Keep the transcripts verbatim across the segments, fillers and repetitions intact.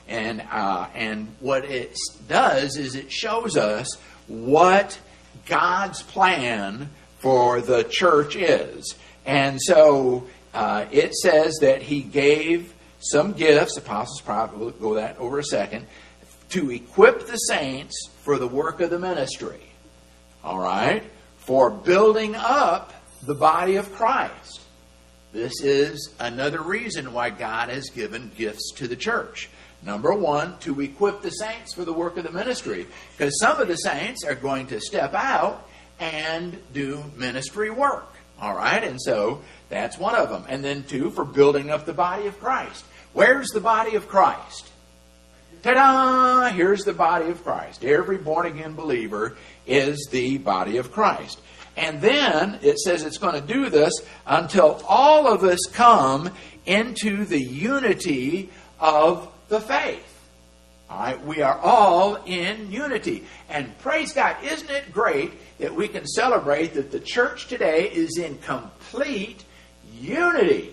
And uh, and what it does is it shows us what God's plan for the church is. And so uh, it says that he gave some gifts, apostles, prophets, we'll go that over a second, to equip the saints for the work of the ministry. All right? For building up the body of Christ. This is another reason why God has given gifts to the church. Number one, to equip the saints for the work of the ministry. Because some of the saints are going to step out and do ministry work. All right? And so that's one of them. And then two, for building up the body of Christ. Where's the body of Christ? Ta-da! Here's the body of Christ. Every born-again believer is the body of Christ. And then it says it's going to do this until all of us come into the unity of the faith. All right, we are all in unity. And praise God, isn't it great that we can celebrate that the church today is in complete unity?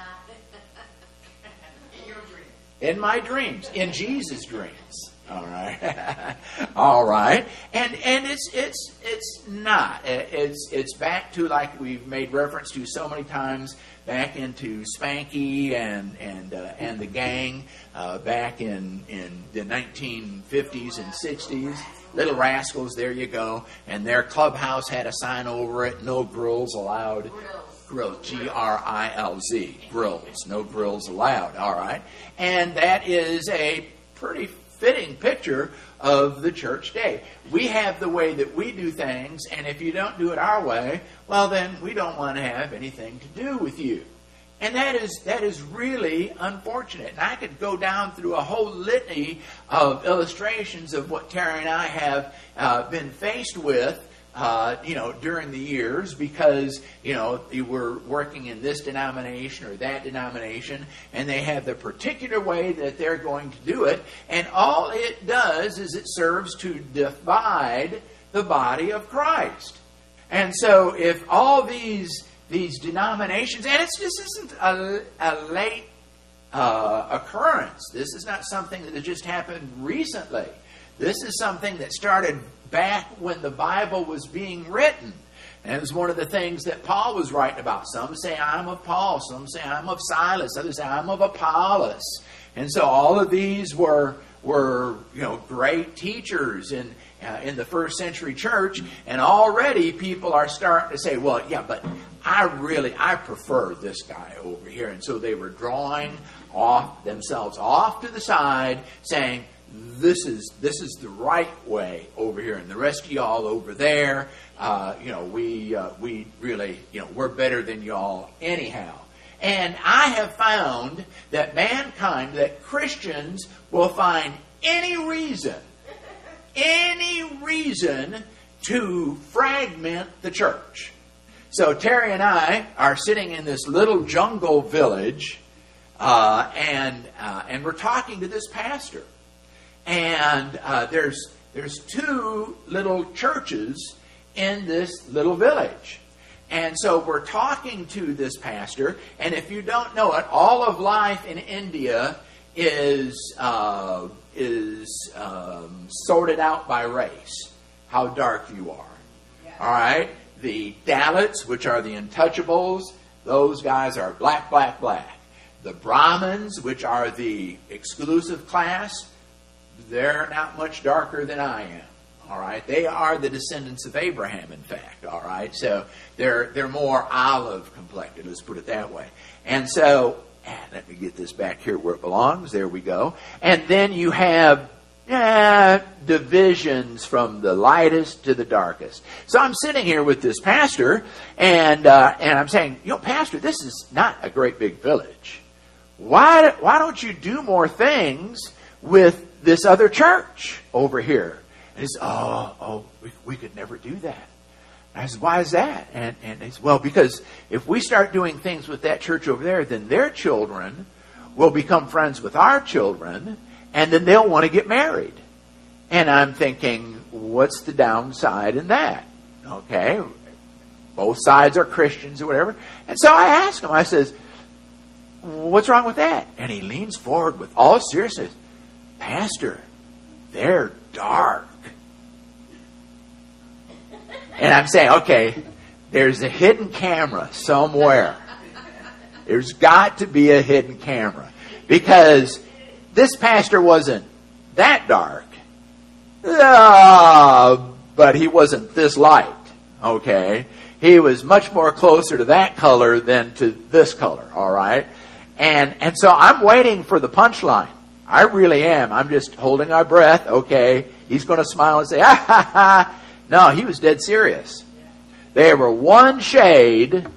In your dreams. In my dreams. In Jesus' dreams. All right. All right. And and it's it's it's not. It's it's back to, like we've made reference to so many times, back into Spanky and and uh, and the gang uh, back in in the nineteen fifties and sixties. Little Rascals, there you go. And their clubhouse had a sign over it, no grills allowed. Grills, G R I L Z, grills, no grills allowed. All right. And that is a pretty fitting picture of the church day. We have the way that we do things, and if you don't do it our way, well, then we don't want to have anything to do with you. And that is that is really unfortunate. And I could go down through a whole litany of illustrations of what Terry and I have uh, been faced with Uh, you know, during the years, because, you know, you were working in this denomination or that denomination, and they have the particular way that they're going to do it, and all it does is it serves to divide the body of Christ. And so if all these these denominations, and it's this isn't a, a late uh, occurrence. This is not something that just happened recently. This is something that started back when the Bible was being written. And it was one of the things that Paul was writing about. Some say, I'm of Paul. Some say, I'm of Silas. Others say, I'm of Apollos. And so all of these were, were you know, great teachers in, uh, in the first century church. And already people are starting to say, well, yeah, but I really, I prefer this guy over here. And so they were drawing off themselves off to the side, saying, This is this is the right way over here, and the rest of y'all over there, uh, you know, we uh, we really, you know, we're better than y'all anyhow. And I have found that mankind, that Christians will find any reason, any reason to fragment the church. So Terry and I are sitting in this little jungle village, uh, and uh, and we're talking to this pastor. And uh, there's there's two little churches in this little village. And so we're talking to this pastor. And if you don't know it, all of life in India is uh, is um, sorted out by race, how dark you are. Yeah. All right? The Dalits, which are the untouchables, those guys are black, black, black. The Brahmins, which are the exclusive class, they're not much darker than I am. All right, they are the descendants of Abraham, in fact. All right, so they're they're more olive complected. Let's put it that way. And so, let me get this back here where it belongs. There we go. And then you have eh, divisions from the lightest to the darkest. So I'm sitting here with this pastor, and uh, and I'm saying, you know, Pastor, this is not a great big village. Why why don't you do more things with this other church over here? And he said, oh, oh, we, we could never do that. And I said, why is that? And, and he said, well, because if we start doing things with that church over there, then their children will become friends with our children, and then they'll want to get married. And I'm thinking, what's the downside in that? Okay, both sides are Christians or whatever. And so I asked him, I says, what's wrong with that? And he leans forward with all seriousness. Pastor, they're dark. And I'm saying, okay, there's a hidden camera somewhere. There's got to be a hidden camera. Because this pastor wasn't that dark. Uh, but he wasn't this light. Okay? He was much more closer to that color than to this color. All right? And, and so I'm waiting for the punchline. I really am. I'm just holding our breath. Okay. He's going to smile and say, ah, ha, ha. No, he was dead serious. They were one shade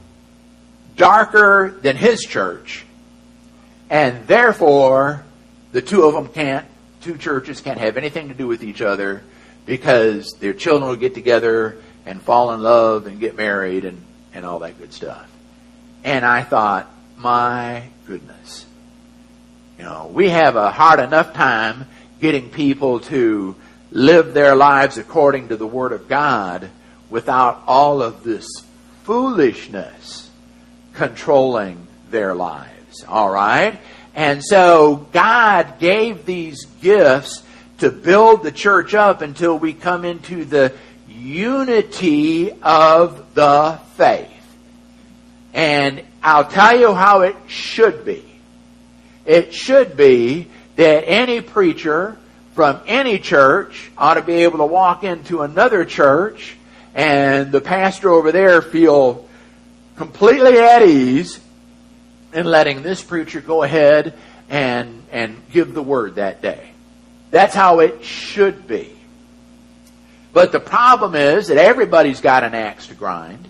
darker than his church. And therefore, the two of them can't, two churches can't have anything to do with each other because their children will get together and fall in love and get married and, and all that good stuff. And I thought, my goodness. You know, we have a hard enough time getting people to live their lives according to the Word of God without all of this foolishness controlling their lives. All right? And so God gave these gifts to build the church up until we come into the unity of the faith. And I'll tell you how it should be. It should be that any preacher from any church ought to be able to walk into another church and the pastor over there feel completely at ease in letting this preacher go ahead and, and give the word that day. That's how it should be. But the problem is that everybody's got an axe to grind.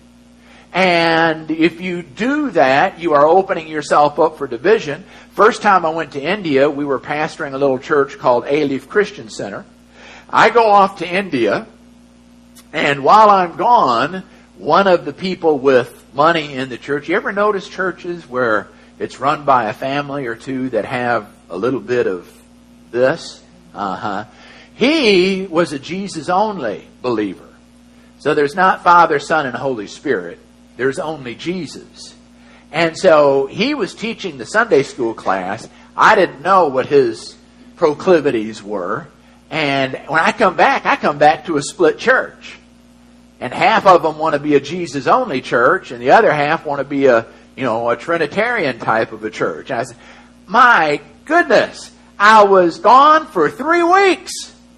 And if you do that, you are opening yourself up for division. First time I went to India, we were pastoring a little church called A-Leaf Christian Center. I go off to India, and while I'm gone, one of the people with money in the church, you ever notice churches where it's run by a family or two that have a little bit of this? Uh-huh. He was a Jesus-only believer. So there's not Father, Son, and Holy Spirit. There's only Jesus. And so he was teaching the Sunday school class. I didn't know what his proclivities were. And when I come back, I come back to a split church. And half of them want to be a Jesus-only church, and the other half want to be a, you know, a Trinitarian type of a church. And I said, my goodness, I was gone for three weeks.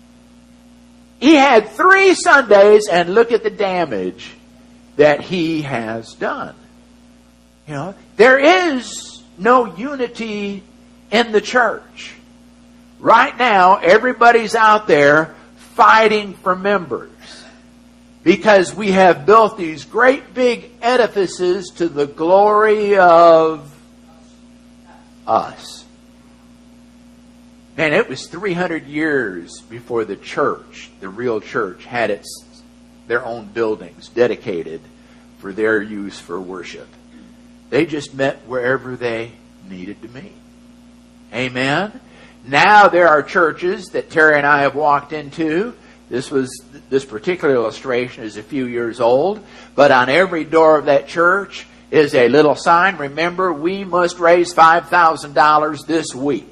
He had three Sundays, and look at the damage that he has done. You know, there is no unity in the church. Right now, everybody's out there fighting for members because we have built these great big edifices to the glory of us. And it was three hundred years before the church, the real church, had its their own buildings dedicated for their use for worship. They just met wherever they needed to meet. Amen? Now there are churches that Terry and I have walked into. This was this particular illustration is a few years old, but on every door of that church is a little sign. Remember, we must raise five thousand dollars this week.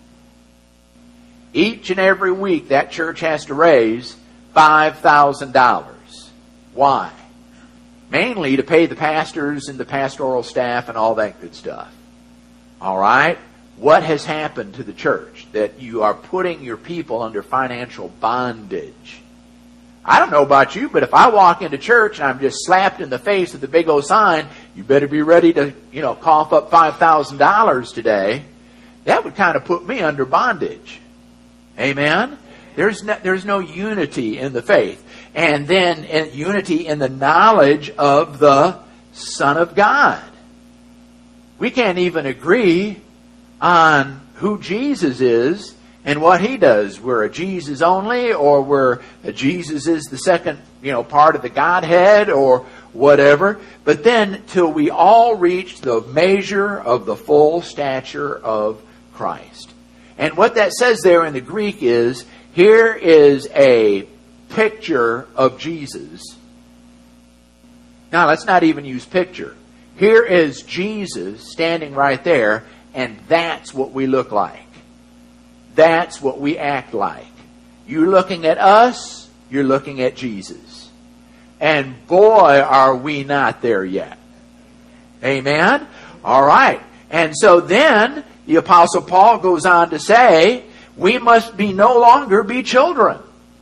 Each and every week that church has to raise five thousand dollars. Why? Mainly to pay the pastors and the pastoral staff and all that good stuff. All right? What has happened to the church? That you are putting your people under financial bondage. I don't know about you, but if I walk into church and I'm just slapped in the face with the big old sign, you better be ready to, you know, cough up five thousand dollars today, that would kind of put me under bondage. Amen? There's no, there's no unity in the faith. And then in unity in the knowledge of the Son of God. We can't even agree on who Jesus is and what He does. We're a Jesus only, or we're a Jesus is the second, you know, part of the Godhead, or whatever. But then till we all reach the measure of the full stature of Christ. And what that says there in the Greek is, here is a picture of Jesus. Now, let's not even use picture. Here is Jesus standing right there, and that's what we look like. that's what we act like. You're looking at us, you're looking at Jesus. And boy, are we not there yet. Amen? All right. And so then the Apostle Paul goes on to say, we must be no longer be children.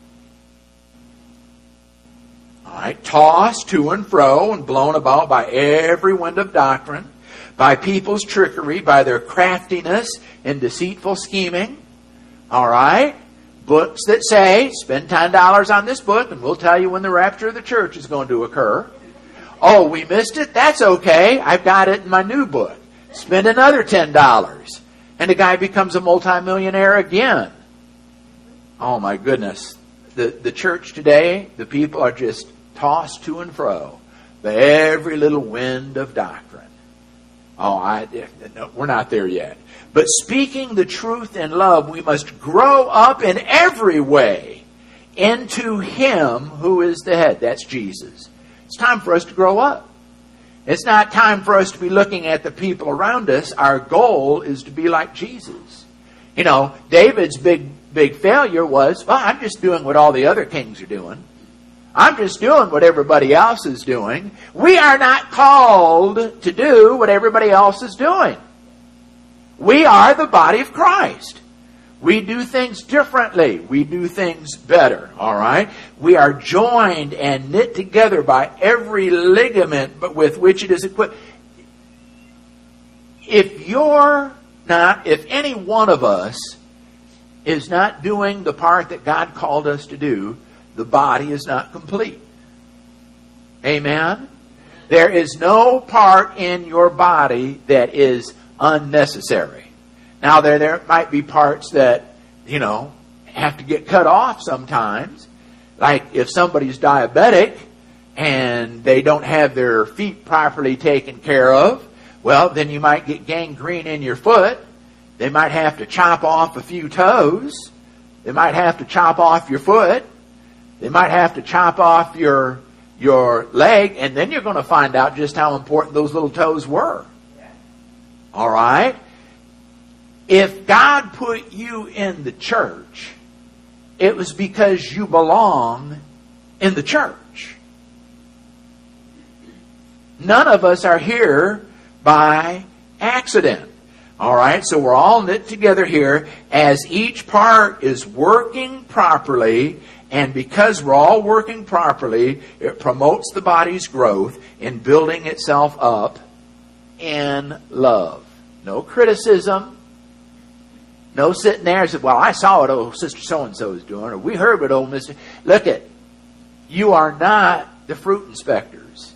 All right. Tossed to and fro and blown about by every wind of doctrine, by people's trickery, by their craftiness and deceitful scheming. All right. Books that say, spend ten dollars on this book and we'll tell you when the rapture of the church is going to occur. Oh, we missed it? That's okay. I've got it in my new book. Spend another ten dollars. And the guy becomes a multimillionaire again. Oh my goodness. The, the church today, the people are just tossed to and fro by every little wind of doctrine. Oh, I, no, we're not there yet. But speaking the truth in love, we must grow up in every way into Him who is the head. That's Jesus. It's time for us to grow up. It's not time for us to be looking at the people around us. Our goal is to be like Jesus. You know, David's big, big failure was, well, I'm just doing what all the other kings are doing. I'm just doing what everybody else is doing. We are not called to do what everybody else is doing. We are the body of Christ. We do things differently. We do things better. All right? We are joined and knit together by every ligament but with which it is equipped. If you're not, if any one of us is not doing the part that God called us to do, the body is not complete. Amen? There is no part in your body that is unnecessary. Now, there, there might be parts that, you know, have to get cut off sometimes. Like if somebody's diabetic and they don't have their feet properly taken care of, well, then you might get gangrene in your foot. They might have to chop off a few toes. They might have to chop off your foot. They might have to chop off your, your leg. And then you're going to find out just how important those little toes were. All right? If God put you in the church, it was because you belong in the church. None of us are here by accident. All right, so we're all knit together here as each part is working properly, and because we're all working properly, it promotes the body's growth in building itself up in love. No criticism. No sitting there and saying, well, I saw what old Sister So-and-so is doing, or we heard what old Mister Look at, you are not the fruit inspectors.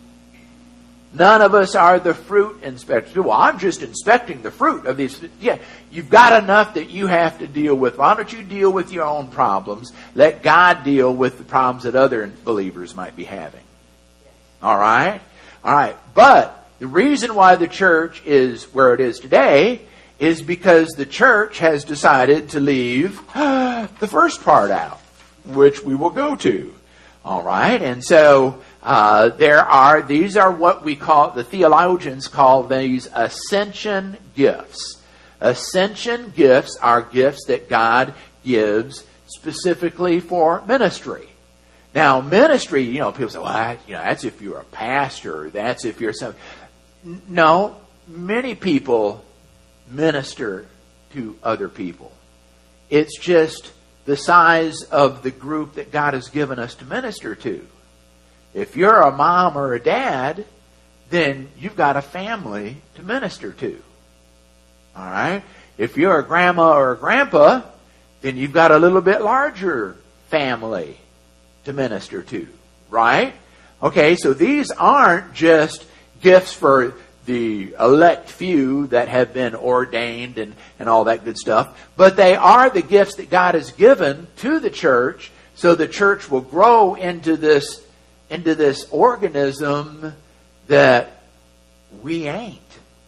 None of us are the fruit inspectors. Well, I'm just inspecting the fruit of these. Yeah, you've got enough that you have to deal with. Why don't you deal with your own problems? Let God deal with the problems that other believers might be having. All right? All right. But the reason why the church is where it is today is because the church has decided to leave uh, the first part out, which we will go to. All right? And so uh, there are, these are what we call, the theologians call these ascension gifts. Ascension gifts are gifts that God gives specifically for ministry. Now, ministry, you know, people say, well, you know, that's if you're a pastor, that's if you're some. No, many people minister to other people. It's just the size of the group that God has given us to minister to. If you're a mom or a dad, then you've got a family to minister to. All right? If you're a grandma or a grandpa, then you've got a little bit larger family to minister to. Right? Okay, so these aren't just gifts for the elect few that have been ordained and, and all that good stuff. But they are the gifts that God has given to the church so the church will grow into this, into this organism that we ain't.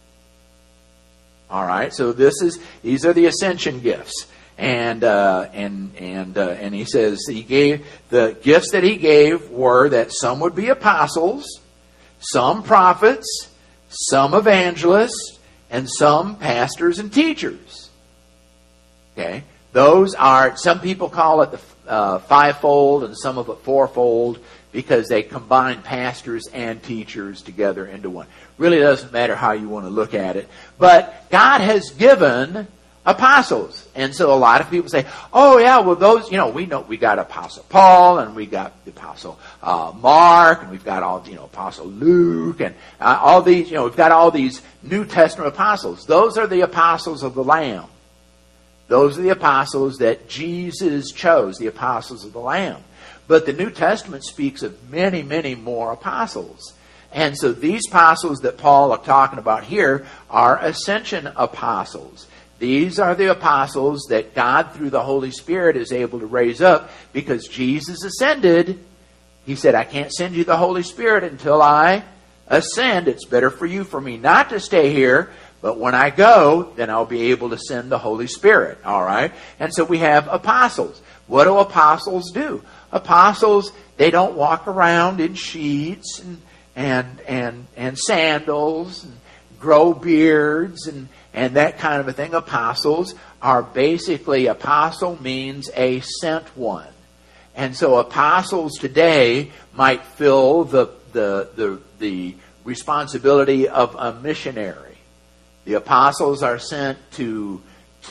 All right, so this is these are the ascension gifts. And uh, and and uh, and he says he gave the gifts that he gave were that some would be apostles, some prophets, some evangelists, and some pastors and teachers. Okay? Those are, some people call it the uh, fivefold and some of it fourfold because they combine pastors and teachers together into one. Really doesn't matter how you want to look at it. But God has given apostles. And so a lot of people say, oh yeah, well those, you know, we know we got Apostle Paul and we got the Apostle uh, Mark and we've got all, you know, Apostle Luke and uh, all these, you know, we've got all these New Testament apostles. Those are the apostles of the Lamb. Those are the apostles that Jesus chose, the apostles of the Lamb. But the New Testament speaks of many, many more apostles. And so these apostles that Paul is talking about here are ascension apostles. These are the apostles that God, through the Holy Spirit, is able to raise up because Jesus ascended. He said, I can't send you the Holy Spirit until I ascend. It's better for you, for me not to stay here. But when I go, then I'll be able to send the Holy Spirit. All right? And so we have apostles. What do apostles do? Apostles, they don't walk around in sheets and and and, and sandals and grow beards and, and that kind of a thing. Apostles are basically, apostle means a sent one. And so apostles today might fill the the the, the responsibility of a missionary. The apostles are sent to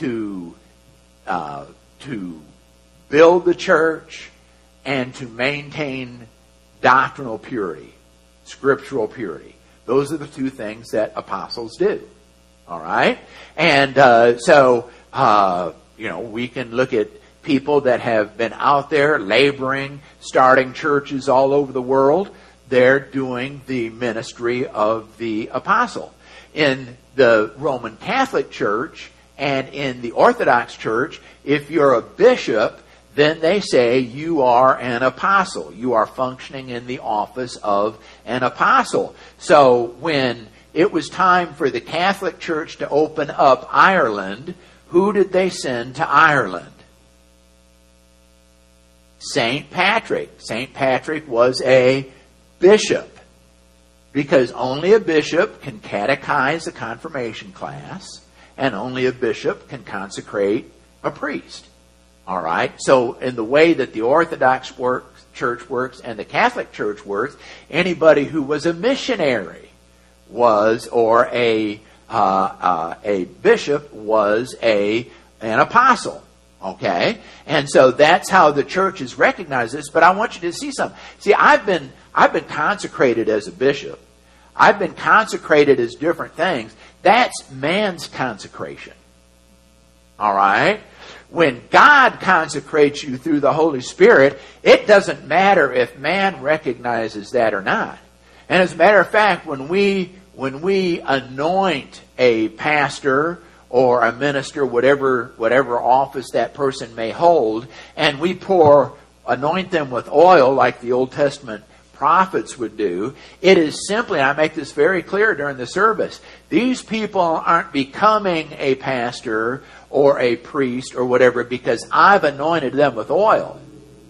to uh, to build the church and to maintain doctrinal purity, scriptural purity. Those are the two things that apostles do. All right, and uh, so uh, you know we can look at people that have been out there laboring, starting churches all over the world. They're doing the ministry of the apostle. In the Roman Catholic Church and in the Orthodox Church, if you're a bishop, then they say you are an apostle. You are functioning in the office of an apostle. So when it was time for the Catholic Church to open up Ireland, who did they send to Ireland? Saint Patrick. Saint Patrick was a bishop. Because only a bishop can catechize a confirmation class, and only a bishop can consecrate a priest. All right? So in the way that the Orthodox work, Church works and the Catholic Church works, anybody who was a missionary was, or a uh, uh, a bishop was a an apostle. Okay? And so that's how the church has recognized this. But I want you to see something. See, I've been I've been consecrated as a bishop. I've been consecrated as different things. That's man's consecration. All right? When God consecrates you through the Holy Spirit, it doesn't matter if man recognizes that or not. And as a matter of fact, when we when we anoint a pastor or a minister, whatever whatever office that person may hold, and we pour anoint them with oil like the Old Testament prophets would do, it is simply, and I make this very clear during the service, these people aren't becoming a pastor or a priest or whatever because I've anointed them with oil.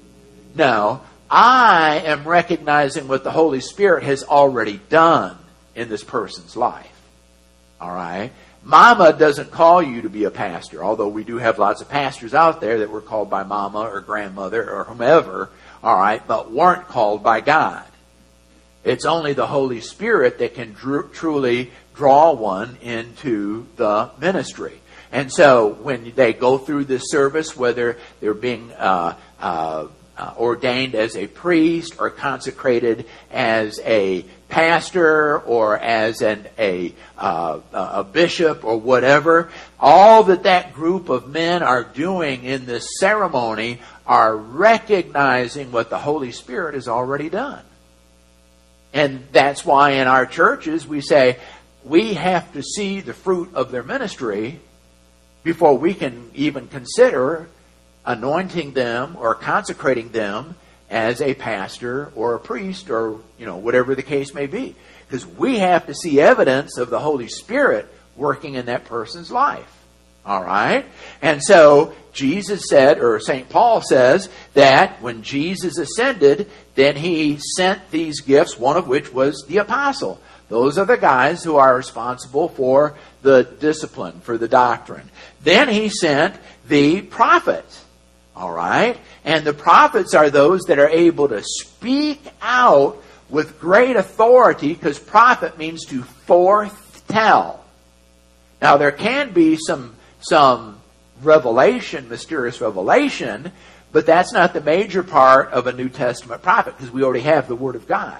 No, I am recognizing what the Holy Spirit has already done in this person's life. All right? Mama doesn't call you to be a pastor, although we do have lots of pastors out there that were called by mama or grandmother or whomever, all right, but weren't called by God. It's only the Holy Spirit that can dr- truly draw one into the ministry. And so when they go through this service, whether they're being uh, uh, uh, ordained as a priest or consecrated as a pastor or as an, a, uh, a bishop or whatever, all that that group of men are doing in this ceremony are recognizing what the Holy Spirit has already done. And that's why in our churches we say we have to see the fruit of their ministry before we can even consider anointing them or consecrating them as a pastor or a priest or, you know, whatever the case may be. Because we have to see evidence of the Holy Spirit working in that person's life. All right? And so Jesus said, or Saint Paul says, that when Jesus ascended, then he sent these gifts, one of which was the apostle. Those are the guys who are responsible for the discipline, for the doctrine. Then he sent the prophets. All right? And the prophets are those that are able to speak out with great authority, because prophet means to foretell. Now, there can be some, some revelation, mysterious revelation, but that's not the major part of a New Testament prophet, because we already have the Word of God.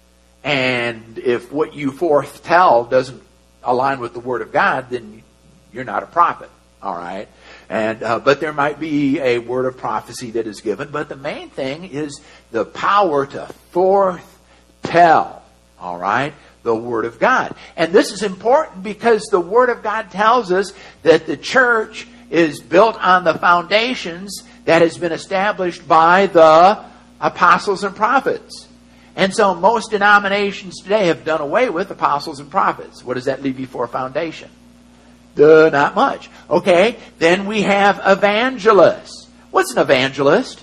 And if what you foretell doesn't align with the Word of God, then you're not a prophet. All right? And uh, but there might be a word of prophecy that is given. But the main thing is the power to foretell. All right? The Word of God. And this is important because the Word of God tells us that the church is built on the foundations that has been established by the apostles and prophets. And so most denominations today have done away with apostles and prophets. What does that leave you for a foundation? Duh, not much. Okay, then we have evangelists. What's an evangelist?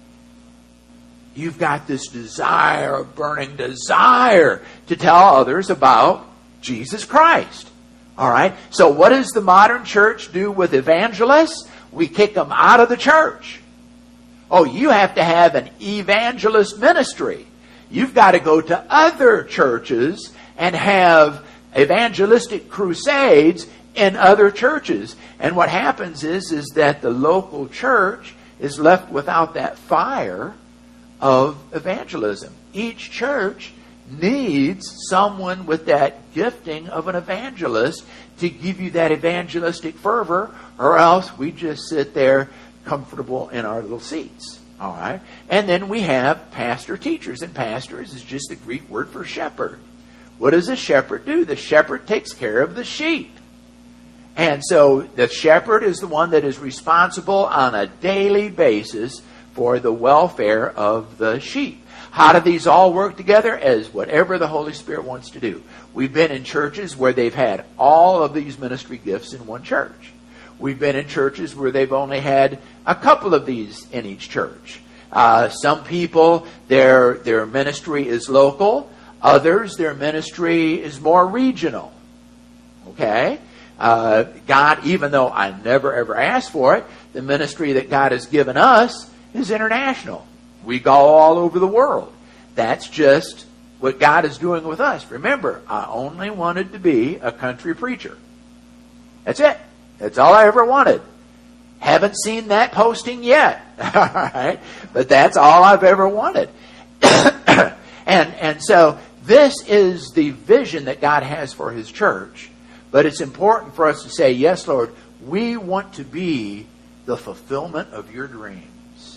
You've got this desire, a burning desire to tell others about Jesus Christ. All right, so what does the modern church do with evangelists? We kick them out of the church. Oh, you have to have an evangelist ministry. You've got to go to other churches and have evangelistic crusades in other churches. And what happens is, is that the local church is left without that fire of evangelism. Each church needs someone with that gifting of an evangelist to give you that evangelistic fervor, or else we just sit there comfortable in our little seats. All right? And then we have pastor teachers, and pastors is just the Greek word for shepherd. What does a shepherd do? The shepherd takes care of the sheep. And so the shepherd is the one that is responsible on a daily basis for the welfare of the sheep. How do these all work together? As whatever the Holy Spirit wants to do. We've been in churches where they've had all of these ministry gifts in one church. We've been in churches where they've only had a couple of these in each church. Uh, some people, their their ministry is local. Others, their ministry is more regional. Okay? Uh, God, even though I never ever asked for it, the ministry that God has given us is international. We go all over the world. That's just what God is doing with us. Remember, I only wanted to be a country preacher. That's it. That's all I ever wanted. Haven't seen that posting yet. All right? But that's all I've ever wanted. and and so this is the vision that God has for His church. But it's important for us to say, yes, Lord, we want to be the fulfillment of your dreams.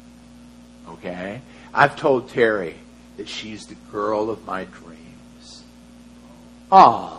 Okay? I've told Terry that she's the girl of my dreams. Aww.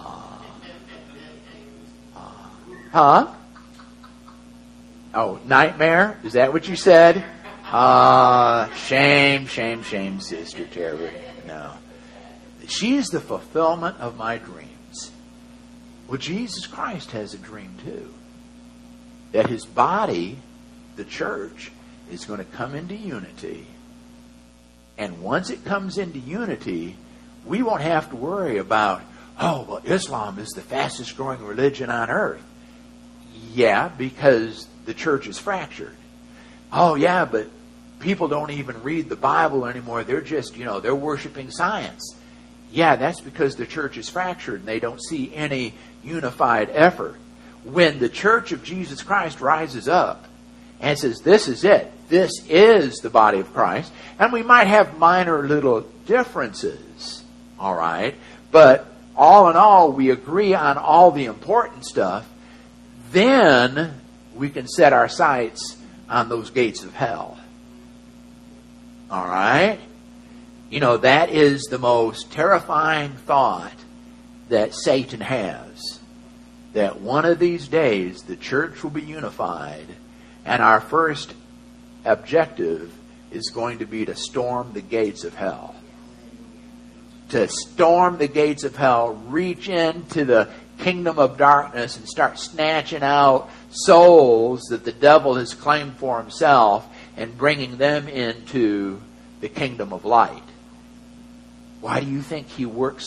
Huh? Oh, nightmare? Is that what you said? Ah, uh, shame, shame, shame, Sister Terry. No. She's the fulfillment of my dreams. Well, Jesus Christ has a dream too. That His body, the church, is going to come into unity. And once it comes into unity, we won't have to worry about, oh, well, Islam is the fastest growing religion on earth. Yeah, because the church is fractured. Oh, yeah, but people don't even read the Bible anymore. They're just, you know, they're worshiping science. Yeah, that's because the church is fractured and they don't see any unified effort. When the church of Jesus Christ rises up and says, this is it. This is the body of Christ. And we might have minor little differences. All right. But all in all, we agree on all the important stuff. Then we can set our sights on those gates of hell. All right? You know, that is the most terrifying thought that Satan has. That one of these days the church will be unified, and our first objective is going to be to storm the gates of hell. To storm the gates of hell, reach into the kingdom of darkness and start snatching out souls that the devil has claimed for himself and bringing them into the kingdom of light. Why do you think he works